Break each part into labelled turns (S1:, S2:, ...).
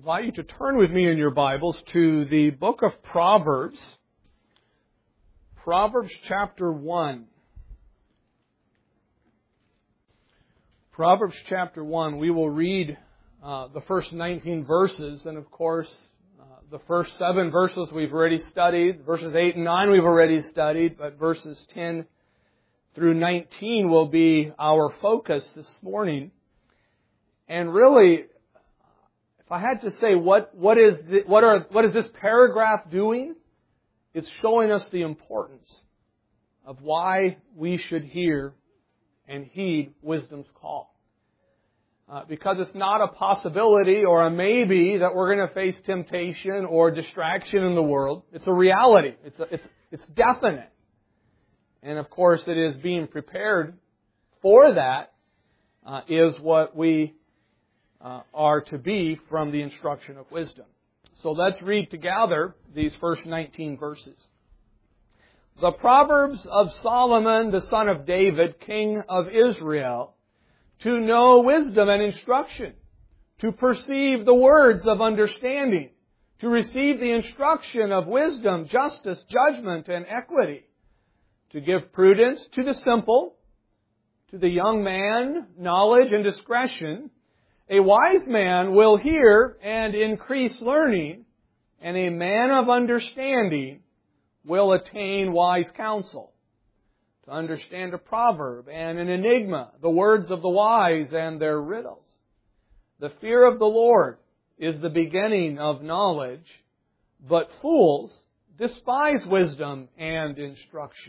S1: invite you to turn with me in your Bibles to the book of Proverbs. Proverbs chapter 1. Proverbs chapter 1, we will read the first 19 verses, and of course, the first 7 verses we've already studied. Verses 8 and 9 we've already studied, but verses 10 through 19 will be our focus this morning. And really, if I had to say what is this paragraph doing? It's showing us the importance of why we should hear and heed wisdom's call. Because it's not a possibility or a maybe that we're going to face temptation or distraction in the world. It's a reality. It's definite. And of course, it is being prepared for that is what we are to be from the instruction of wisdom. So let's read together these first 19 verses. The Proverbs of Solomon, the son of David, king of Israel, to know wisdom and instruction, to perceive the words of understanding, to receive the instruction of wisdom, justice, judgment, and equity, to give prudence to the simple, to the young man knowledge and discretion. A wise man will hear and increase learning, and a man of understanding will attain wise counsel. To understand a proverb and an enigma, the words of the wise and their riddles. The fear of the Lord is the beginning of knowledge, but fools despise wisdom and instruction.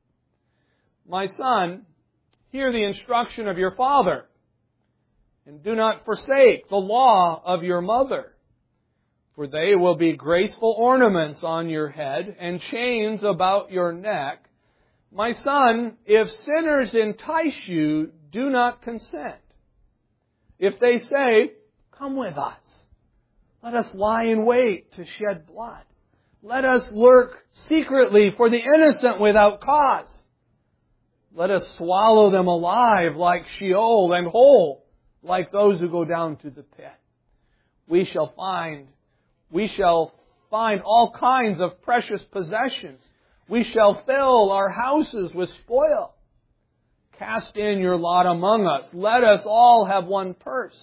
S1: My son, hear the instruction of your father, and do not forsake the law of your mother, for they will be graceful ornaments on your head and chains about your neck. My son, if sinners entice you, do not consent. If they say, come with us, let us lie in wait to shed blood. Let us lurk secretly for the innocent without cause. Let us swallow them alive like Sheol and whole like those who go down to the pit. We shall find all kinds of precious possessions. We shall fill our houses with spoil. Cast in your lot among us. Let us all have one purse.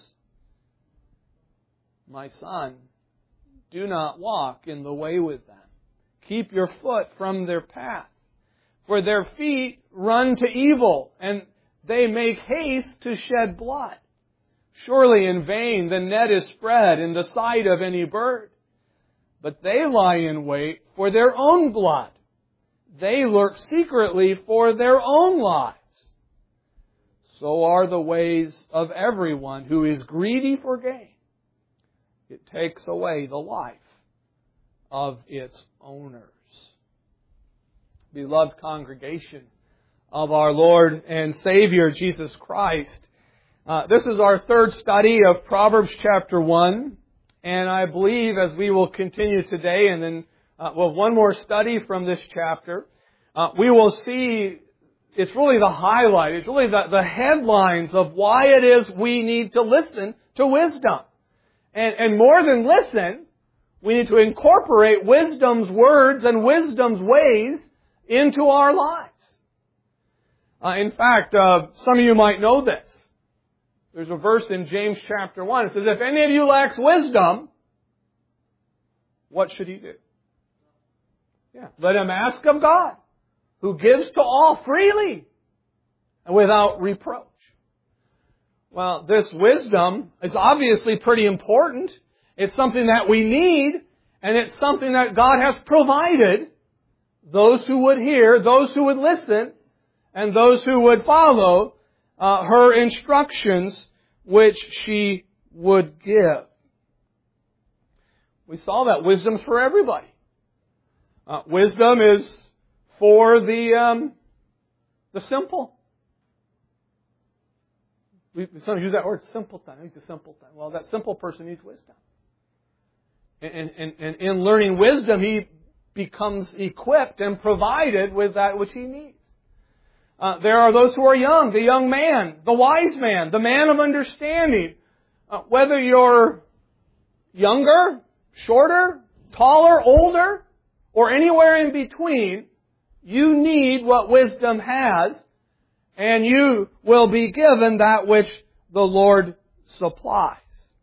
S1: My son, do not walk in the way with them. Keep your foot from their path. For their feet run to evil, and they make haste to shed blood. Surely in vain the net is spread in the sight of any bird. But they lie in wait for their own blood. They lurk secretly for their own lives. So are the ways of everyone who is greedy for gain. It takes away the life of its owners. Beloved congregation of our Lord and Savior Jesus Christ, this is our third study of Proverbs chapter 1. And I believe as we will continue today and then we'll have one more study from this chapter, we will see it's really the highlight, it's really the headlines of why it is we need to listen to wisdom. And more than listen, we need to incorporate wisdom's words and wisdom's ways into our lives. In fact, some of you might know this. There's a verse in James chapter 1. It says, if any of you lacks wisdom, what should he do? Let him ask of God, who gives to all freely and without reproach. Well, this wisdom is obviously pretty important. It's something that we need, and it's something that God has provided those who would hear, those who would listen, and those who would follow her instructions which she would give. We saw that wisdom's for everybody. Wisdom is for the simple. We sometimes use that word, simpleton. He's a simpleton. Well, that simple person needs wisdom. And in learning wisdom, he becomes equipped and provided with that which he needs. There are those who are young, the young man, the wise man, the man of understanding. Whether you're younger, shorter, taller, older, or anywhere in between, you need what wisdom has, and you will be given that which the Lord supplies.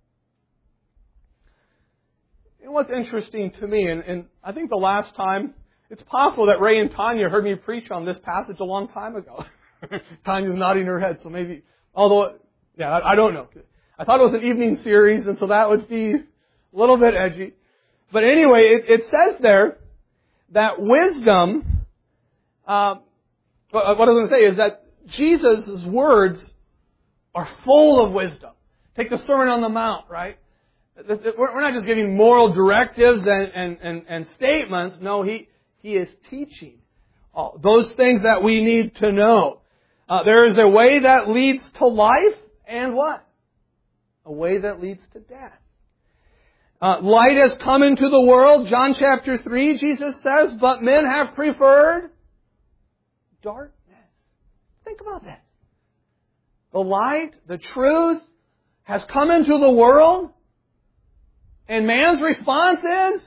S1: And what's interesting to me, and I think the last time, it's possible that Ray and Tanya heard me preach on this passage a long time ago. Tanya's nodding her head, so maybe, although, yeah, I don't know. I thought it was an evening series, and so that would be a little bit edgy. But anyway, it says there that wisdom, what I was going to say is that Jesus' words are full of wisdom. Take the Sermon on the Mount, right? We're not just giving moral directives and statements. No, He is teaching those things that we need to know. There is a way that leads to life and what? A way that leads to death. Light has come into the world, John chapter 3, Jesus says, but men have preferred darkness. Think about that. The light, the truth, has come into the world, and man's response is,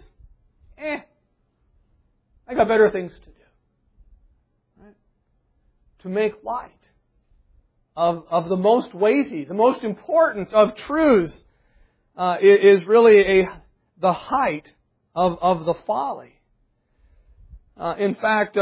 S1: I got better things to do. Right? To make light of the most weighty, the most important of truths, is really the height of the folly. In fact,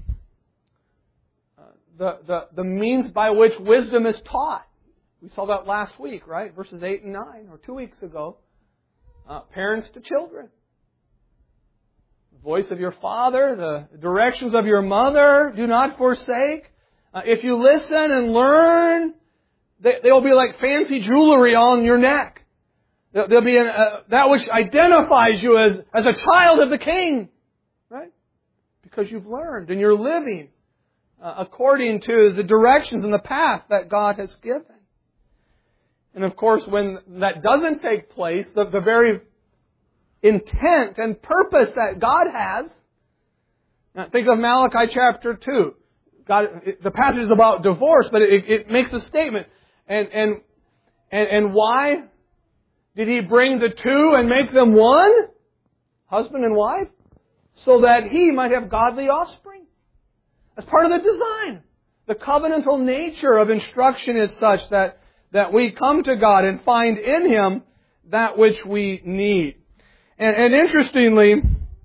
S1: the means by which wisdom is taught. We saw that last week, right? Verses 8 and 9, or 2 weeks ago. Parents to children. The voice of your father, the directions of your mother, do not forsake. If you listen and learn, they'll be like fancy jewelry on your neck. They'll be that which identifies you as a child of the King, right? Because you've learned and you're living according to the directions and the path that God has given. And of course, when that doesn't take place, the very intent and purpose that God has, now think of Malachi chapter 2. The passage is about divorce, but it makes a statement. And why did He bring the two and make them one? Husband and wife? So that He might have godly offspring. That's part of the design. The covenantal nature of instruction is such that we come to God and find in Him that which we need. And interestingly,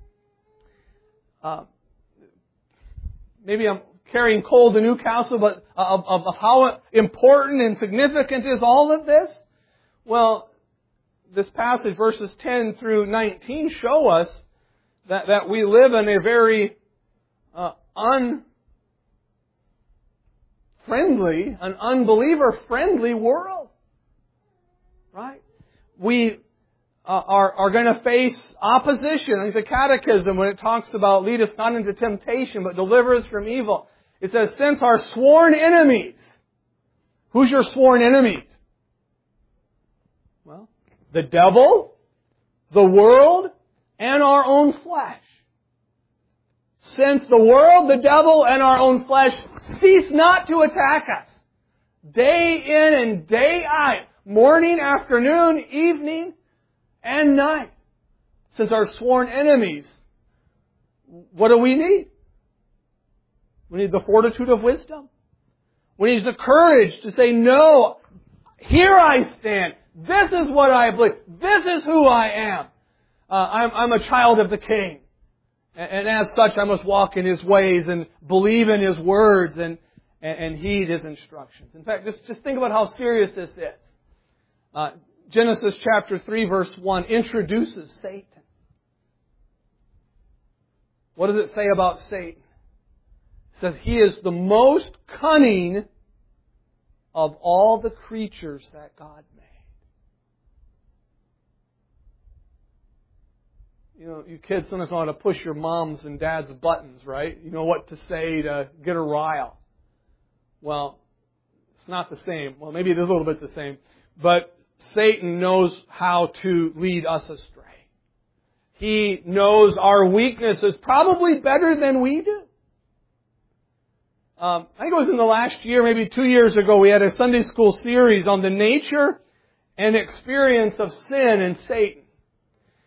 S1: maybe I'm carrying coal to Newcastle, but of how important and significant is all of this? Well, this passage, verses 10 through 19, show us that we live in a very unfriendly, an unbeliever-friendly world. Right? We are going to face opposition. I think the Catechism, when it talks about lead us not into temptation, but deliver us from evil, it says, since our sworn enemies. Who's your sworn enemies? Well, the devil, the world, and our own flesh. Since the world, the devil, and our own flesh cease not to attack us, day in and day out, morning, afternoon, evening, and night. Since our sworn enemies, what do we need? We need the fortitude of wisdom. We need the courage to say, no, here I stand. This is what I believe. This is who I am. I'm a child of the King. And as such, I must walk in His ways and believe in His words and heed His instructions. In fact, just think about how serious this is. Genesis chapter 3 verse 1 introduces Satan. What does it say about Satan? It says he is the most cunning of all the creatures that God made. You know, you kids sometimes know how to push your mom's and dad's buttons, right? You know what to say to get a rile. Well, it's not the same. Well, maybe it is a little bit the same. But Satan knows how to lead us astray. He knows our weaknesses probably better than we do. I think it was in the last year, maybe 2 years ago, we had a Sunday school series on the nature and experience of sin and Satan.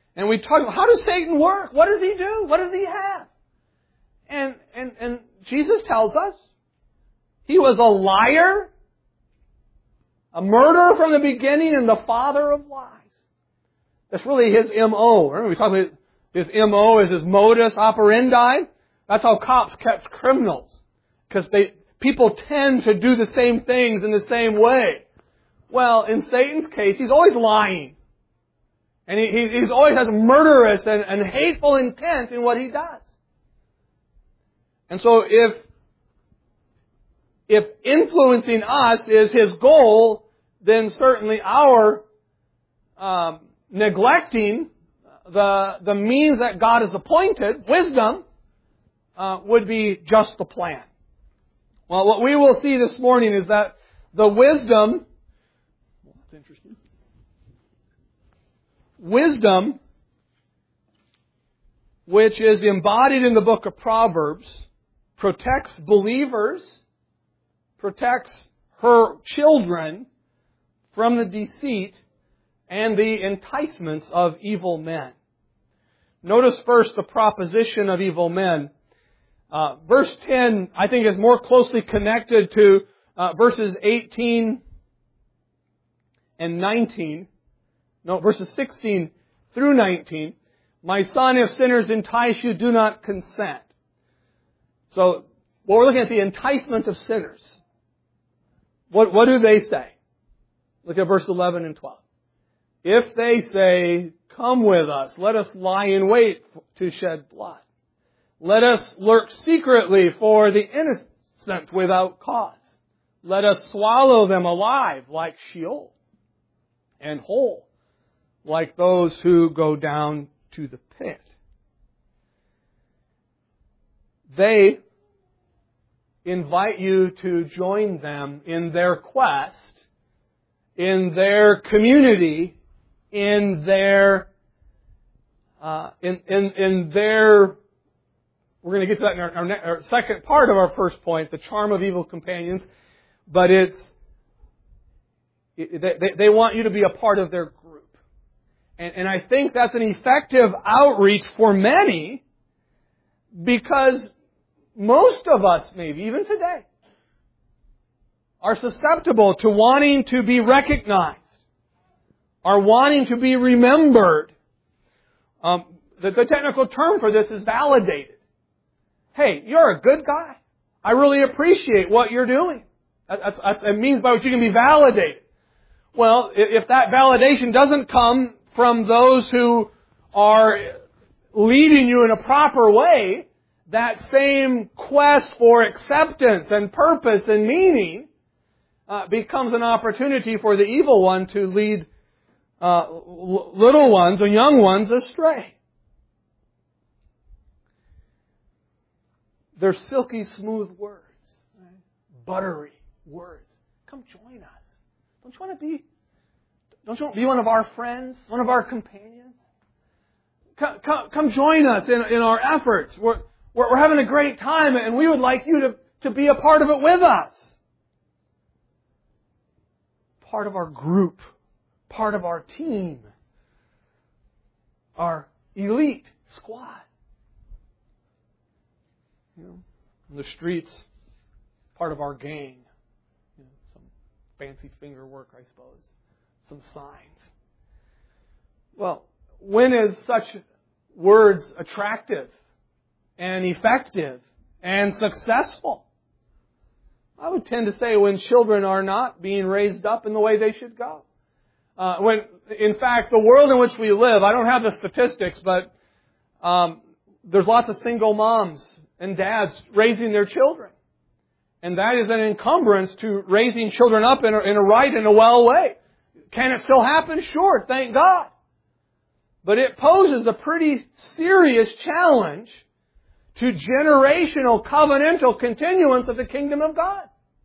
S1: And we talk about, how does Satan work? What does he do? What does he have? And Jesus tells us he was a liar, a murderer from the beginning, and the father of lies. That's really his M.O. Remember, we talked about his M.O. is his modus operandi. That's how cops catch criminals. Because people tend to do the same things in the same way. Well, in Satan's case, he's always lying. And he's always has murderous and hateful intent in what he does. And so if influencing us is his goal, then certainly our neglecting the means that God has appointed, wisdom, would be just the plan. Well, what we will see this morning is that the wisdom, that's interesting. Wisdom, which is embodied in the book of Proverbs, protects believers, protects her children from the deceit and the enticements of evil men. Notice first the proposition of evil men. Verse 10, I think, is more closely connected to verses 18 and 19. No, verses 16 through 19. My son, if sinners entice you, do not consent. So, we're looking at the enticement of sinners. What do they say? Look at verse 11 and 12. If they say, come with us, let us lie in wait to shed blood. Let us lurk secretly for the innocent without cause. Let us swallow them alive like Sheol, and whole like those who go down to the pit. They invite you to join them in their quest, in their community, in their we're going to get to that in our second part of our first point, the charm of evil companions. But they want you to be a part of their group. And I think that's an effective outreach for many, because most of us, maybe even today, are susceptible to wanting to be recognized, are wanting to be remembered. The technical term for this is validated. Hey, you're a good guy. I really appreciate what you're doing. It means by which you can be validated. Well, if that validation doesn't come from those who are leading you in a proper way, that same quest for acceptance and purpose and meaning becomes an opportunity for the evil one to lead little ones and young ones astray. They're silky smooth words, right? Buttery words. Come join us. Don't you want to be one of our friends, one of our companions? Come join us in our efforts. We're having a great time, and we would like you to be a part of it with us. Part of our group, part of our team, our elite squad. In the streets, part of our gang. Some fancy finger work, I suppose. Some signs. Well, when is such words attractive and effective and successful? I would tend to say when children are not being raised up in the way they should go. In fact, the world in which we live, I don't have the statistics, but there's lots of single moms and dads raising their children. And that is an encumbrance to raising children up in a right and a well way. Can it still happen? Sure, thank God. But it poses a pretty serious challenge to generational covenantal continuance of the kingdom of God.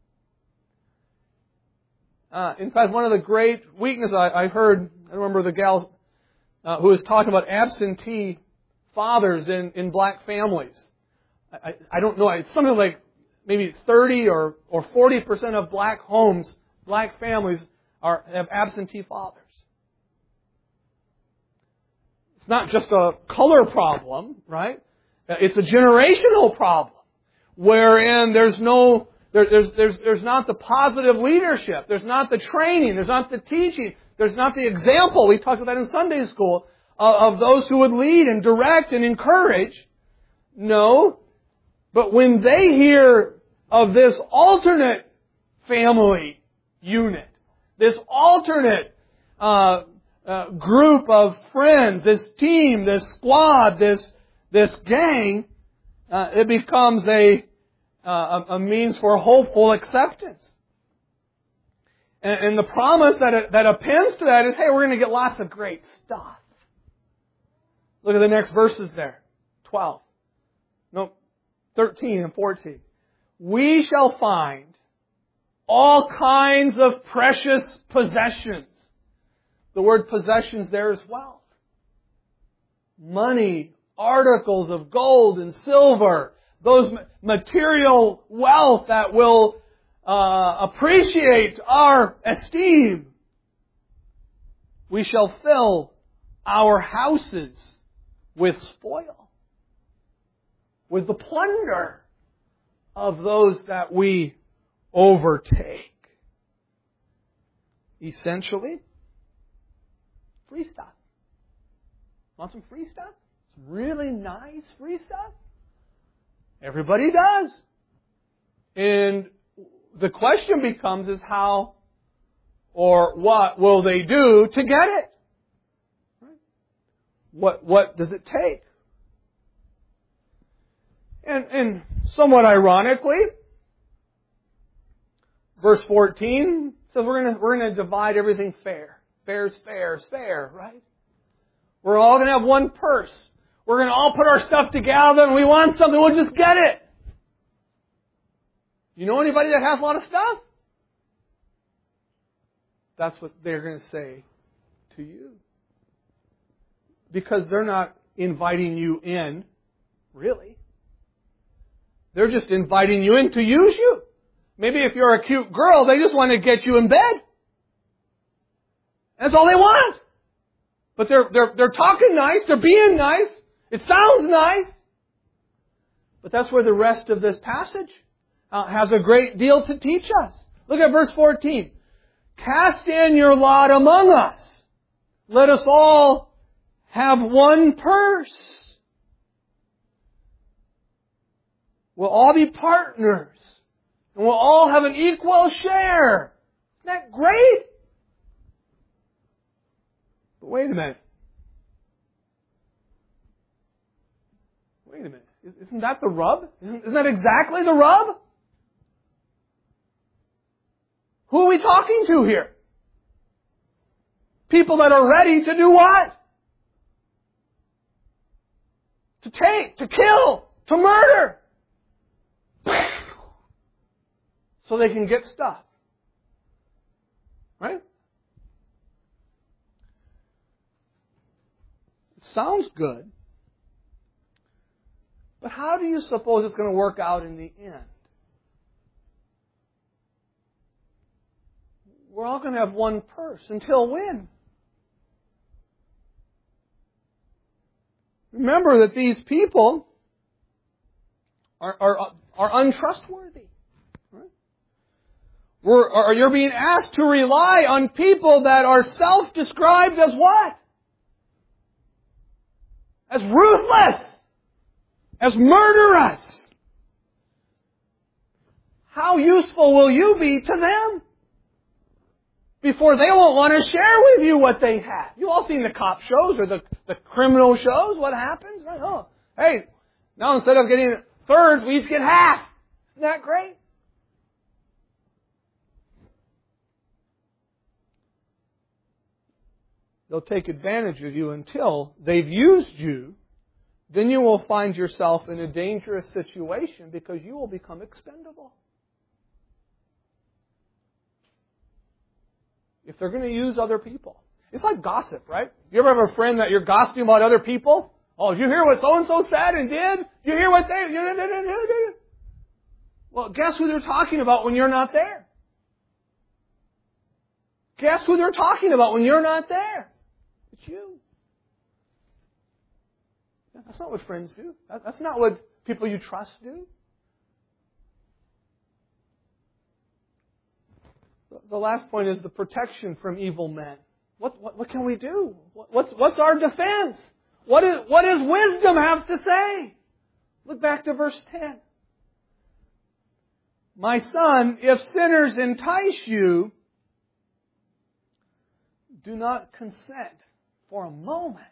S1: In fact, one of the great weaknesses I heard, I remember the gal who was talking about absentee fathers in black families. I don't know, it's something like maybe 30 or 40% of black homes, black families have absentee fathers. It's not just a color problem, right? It's a generational problem wherein there's not the positive leadership. There's not the training. There's not the teaching. There's not the example. We talked about that in Sunday school of those who would lead and direct and encourage. No. But when they hear of this alternate family unit, this alternate group of friends, this team, this squad, this gang, it becomes a means for hopeful acceptance. And the promise that appends to that is, hey, we're going to get lots of great stuff. Look at the next verses there. 13 and 14. We shall find all kinds of precious possessions. The word possessions there is wealth. Money, articles of gold and silver, those material wealth that will appreciate our esteem. We shall fill our houses with spoil, with the plunder of those that we overtake. Essentially, free stuff. Want some free stuff? Some really nice free stuff? Everybody does. And the question becomes is how or what will they do to get it? What does it take? And somewhat ironically, verse 14 says we're going to divide everything fair. Fair is fair, right? We're all going to have one purse. We're going to all put our stuff together and we want something, we'll just get it. You know anybody that has a lot of stuff? That's what they're going to say to you. Because they're not inviting you in, really. They're just inviting you in to use you. Maybe if you're a cute girl, they just want to get you in bed. That's all they want. But they're talking nice, they're being nice, it sounds nice. But that's where the rest of this passage has a great deal to teach us. Look at verse 14. Cast in your lot among us. Let us all have one purse. We'll all be partners. And we'll all have an equal share. Isn't that great? But wait a minute. Isn't that the rub? Isn't that exactly the rub? Who are we talking to here? People that are ready to do what? To take, to kill, to murder. So they can get stuff. Right? It sounds good. But how do you suppose it's going to work out in the end? We're all going to have one purse. Until when? Remember that these people are untrustworthy. Right? You're being asked to rely on people that are self-described as what? As ruthless. As murderous. How useful will you be to them? Before they won't want to share with you what they have. You've all seen the cop shows or the criminal shows. What happens? Right? Oh, hey, now instead of getting thirds, we each get half. Isn't that great? They'll take advantage of you until they've used you. Then you will find yourself in a dangerous situation because you will become expendable. If they're going to use other people. It's like gossip, right? You ever have a friend that you're gossiping about other people? Oh, did you hear what so-and-so said and did? Did you hear what they... Well, guess who they're talking about when you're not there? Guess who they're talking about when you're not there? It's you. That's not what friends do. That's not what people you trust do. The last point is the protection from evil men. What can we do? What's our defense? What does wisdom have to say? Look back to verse 10. My son, if sinners entice you, do not consent for a moment.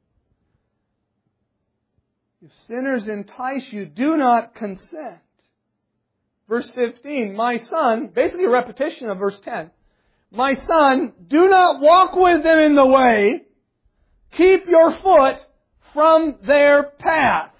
S1: If sinners entice you, do not consent. Verse 15, my son, basically a repetition of verse 10. My son, do not walk with them in the way. Keep your foot from their path.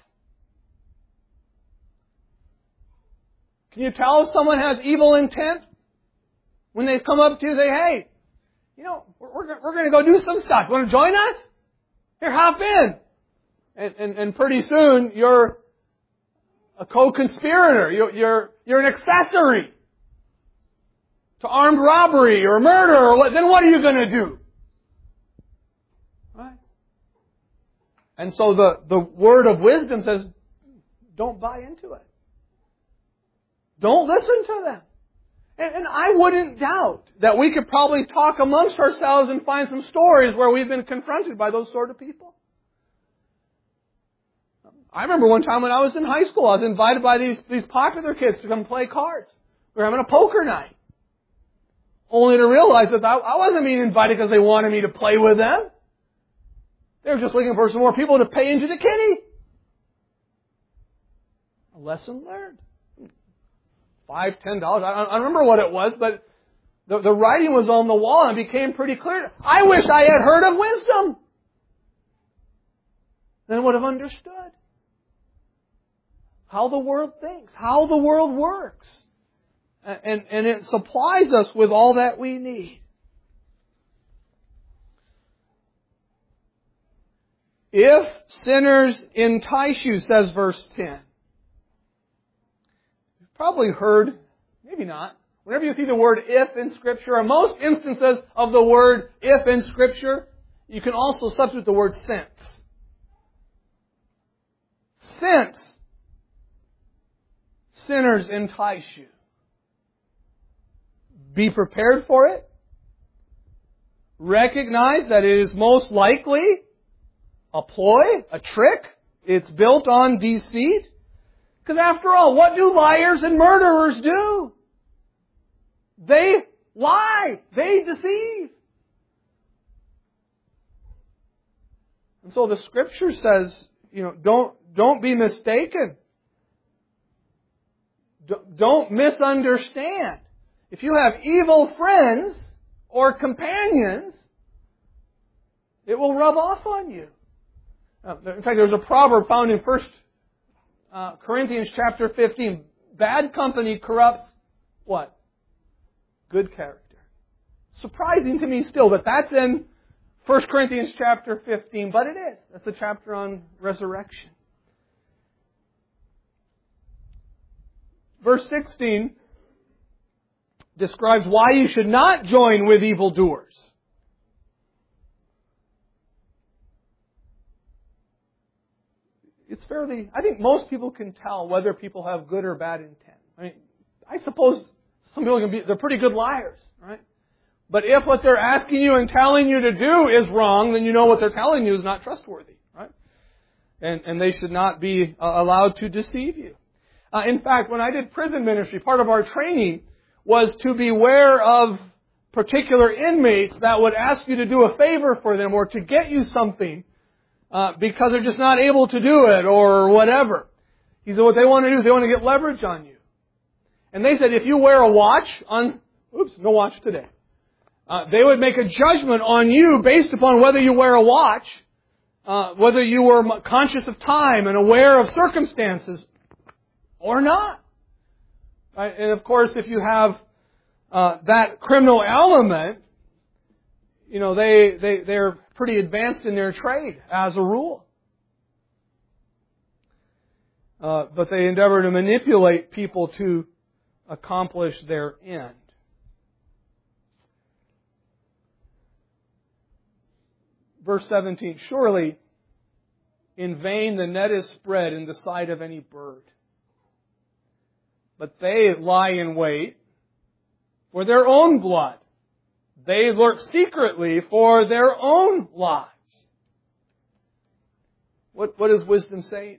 S1: Can you tell if someone has evil intent? When they come up to you and say, hey, we're going to go do some stuff. You want to join us? Here, hop in. And pretty soon, you're a co-conspirator. You're an accessory to armed robbery or murder. Or what? Then what are you going to do? Right? And so the word of wisdom says, don't buy into it. Don't listen to them. And I wouldn't doubt that we could probably talk amongst ourselves and find some stories where we've been confronted by those sort of people. I remember one time when I was in high school, I was invited by these popular kids to come play cards. We were having a poker night. Only to realize that I wasn't being invited because they wanted me to play with them. They were just looking for some more people to pay into the kitty. A lesson learned. $5, $10. I don't remember what it was, but the writing was on the wall and it became pretty clear. I wish I had heard of wisdom. Then I would have understood how the world thinks, how the world works. And it supplies us with all that we need. If sinners entice you, says verse 10. You've probably heard, maybe not, whenever you see the word if in Scripture, or most instances of the word if in Scripture, you can also substitute the word since. Since sinners entice you. Be prepared for it. Recognize that it is most likely a ploy, a trick. It's built on deceit. Because after all, what do liars and murderers do? They lie. They deceive. And so the Scripture says, don't be mistaken. Don't misunderstand. If you have evil friends or companions, it will rub off on you. In fact, there's a proverb found in 1 Corinthians chapter 15. Bad company corrupts what? Good character. Surprising to me still that that's in 1 Corinthians chapter 15, but it is. That's a chapter on resurrection. Verse 16 describes why you should not join with evildoers. It's I think most people can tell whether people have good or bad intent. I mean, I suppose some people they're pretty good liars, right? But if what they're asking you and telling you to do is wrong, then you know what they're telling you is not trustworthy, right? And they should not be allowed to deceive you. In fact, when I did prison ministry, part of our training was to beware of particular inmates that would ask you to do a favor for them or to get you something because they're just not able to do it or whatever. He said what they want to do is they want to get leverage on you. And they said if you wear a watch no watch today. They would make a judgment on you based upon whether you wear a watch, whether you were conscious of time and aware of circumstances or not. Right? And of course, if you have that criminal element, they're pretty advanced in their trade as a rule. But they endeavor to manipulate people to accomplish their end. Verse 17, surely in vain the net is spread in the sight of any bird, but they lie in wait for their own blood. They lurk secretly for their own lives. What is wisdom saying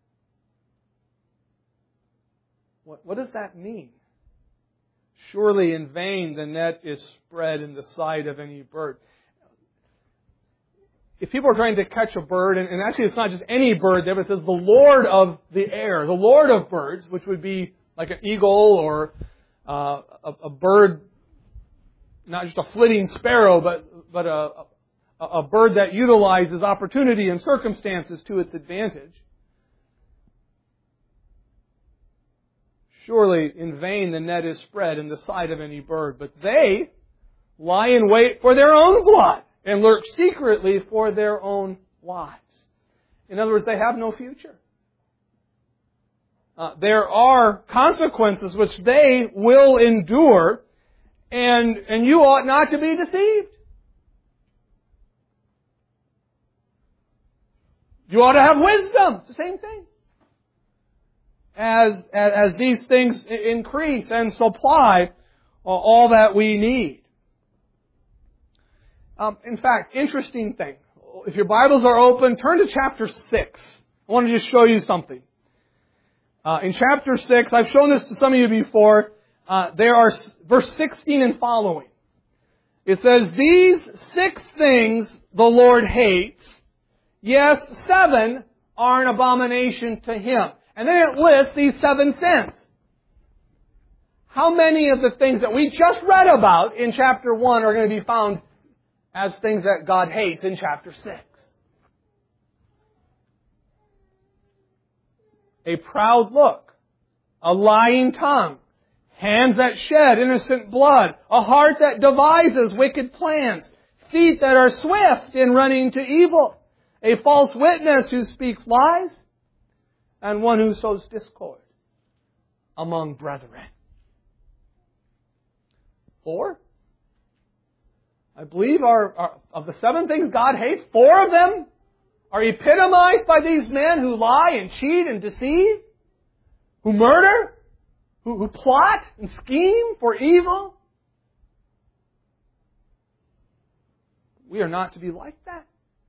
S1: there? What does that mean? Surely in vain the net is spread in the sight of any bird. If people are trying to catch a bird, and actually it's not just any bird there, but it says the Lord of the air, the Lord of birds, which would be like an eagle or a bird, not just a flitting sparrow, but a bird that utilizes opportunity and circumstances to its advantage. Surely in vain the net is spread in the sight of any bird, but they lie in wait for their own blood and lurk secretly for their own lives. In other words, they have no future. There are consequences which they will endure, and you ought not to be deceived. You ought to have wisdom. It's the same thing. As these things increase and supply all that we need. In fact, interesting thing. If your Bibles are open, turn to chapter 6. I want to just show you something. In chapter 6, I've shown this to some of you before. There are verse 16 and following. It says, "These 6 things the Lord hates. Yes, 7 are an abomination to Him." And then it lists these 7 sins. How many of the things that we just read about in chapter 1 are going to be found as things that God hates in chapter 6? A proud look, a lying tongue, hands that shed innocent blood, a heart that devises wicked plans, feet that are swift in running to evil, a false witness who speaks lies, and one who sows discord among brethren. 4? I believe of the 7 things God hates, 4 of them are epitomized by these men who lie and cheat and deceive, who murder, who plot and scheme for evil. We are not to be like that.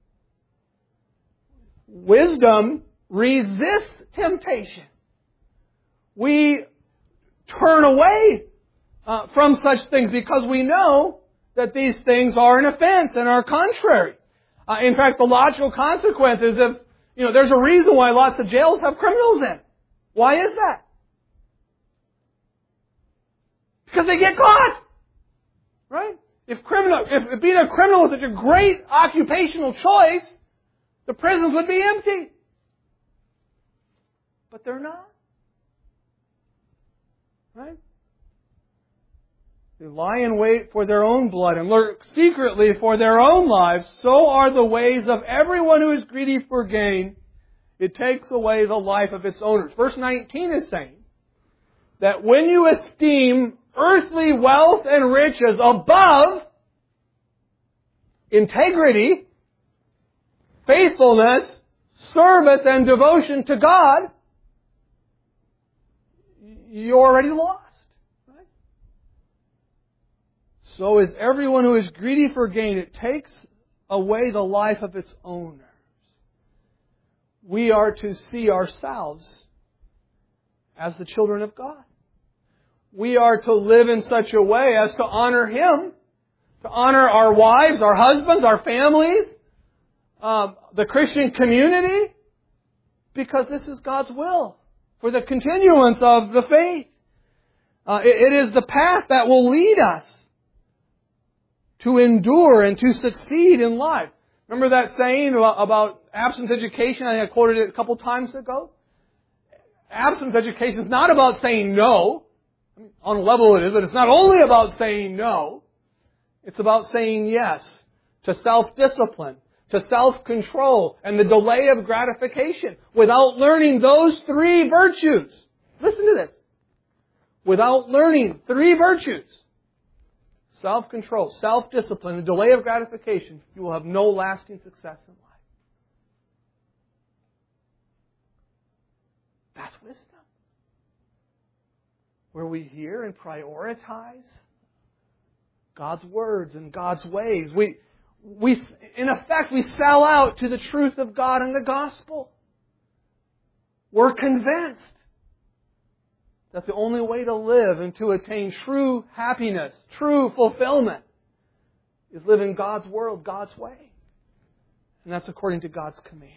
S1: Wisdom resists temptation. We turn away from such things because we know that these things are an offense and are contrary. In fact, the logical consequence is there's a reason why lots of jails have criminals in. Why is that? Because they get caught. Right? If being a criminal is such a great occupational choice, the prisons would be empty. But they're not. Right? They lie in wait for their own blood and lurk secretly for their own lives. So are the ways of everyone who is greedy for gain. It takes away the life of its owners. Verse 19 is saying that when you esteem earthly wealth and riches above integrity, faithfulness, service, and devotion to God, you're already lost. Right? So is everyone who is greedy for gain. It takes away the life of its owners. We are to see ourselves as the children of God. We are to live in such a way as to honor Him, to honor our wives, our husbands, our families, the Christian community, because this is God's will for the continuance of the faith. It is the path that will lead us to endure and to succeed in life. Remember that saying about absence education? I think I quoted it a couple times ago. Absence education is not about saying no. I mean, on a level it is, but it's not only about saying no. It's about saying yes to self-discipline, to self-control, and the delay of gratification. Without learning those 3 virtues. Listen to this. Without learning 3 virtues, self-control, self-discipline, the delay of gratification, you will have no lasting success in life. That's wisdom. Where we hear and prioritize God's words and God's ways. In effect, we sell out to the truth of God and the gospel. We're convinced that the only way to live and to attain true happiness, true fulfillment, is live in God's world, God's way. And that's according to God's commands.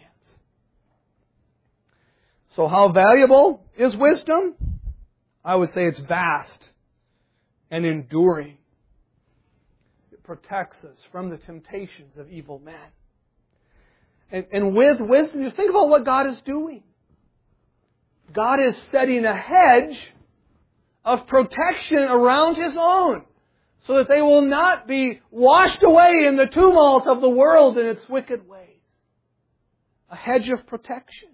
S1: So how valuable is wisdom? I would say it's vast and enduring. It protects us from the temptations of evil men. And with wisdom, just think about what God is doing. God is setting a hedge of protection around His own so that they will not be washed away in the tumult of the world and its wicked ways. A hedge of protection.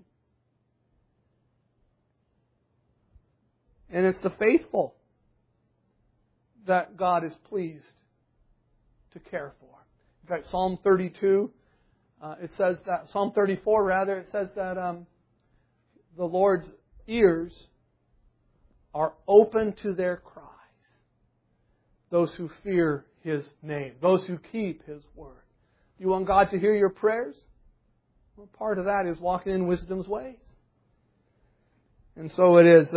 S1: And it's the faithful that God is pleased to care for. In fact, Psalm 32, it says that, Psalm 34 rather, it says that the Lord's ears are open to their cries. Those who fear His name. Those who keep His word. You want God to hear your prayers? Well, part of that is walking in wisdom's ways. And so it is,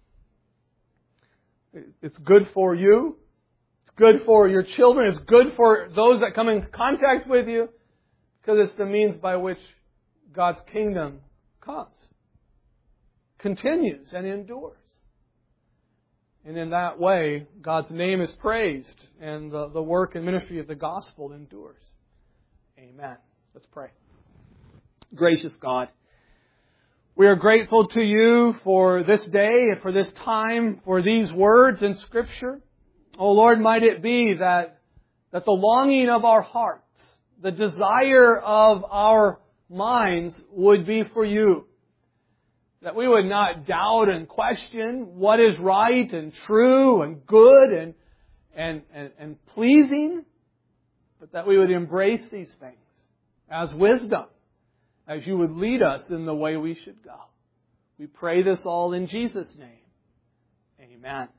S1: it's good for you. It's good for your children. It's good for those that come in contact with you. Because it's the means by which God's kingdom comes. Continues and endures. And in that way, God's name is praised and the work and ministry of the gospel endures. Amen. Let's pray. Gracious God, we are grateful to You for this day and for this time, for these words in Scripture. Oh Lord, might it be that the longing of our hearts, the desire of our minds would be for You. That we would not doubt and question what is right and true and good and pleasing, but that we would embrace these things as wisdom, as You would lead us in the way we should go. We pray this all in Jesus' name. Amen.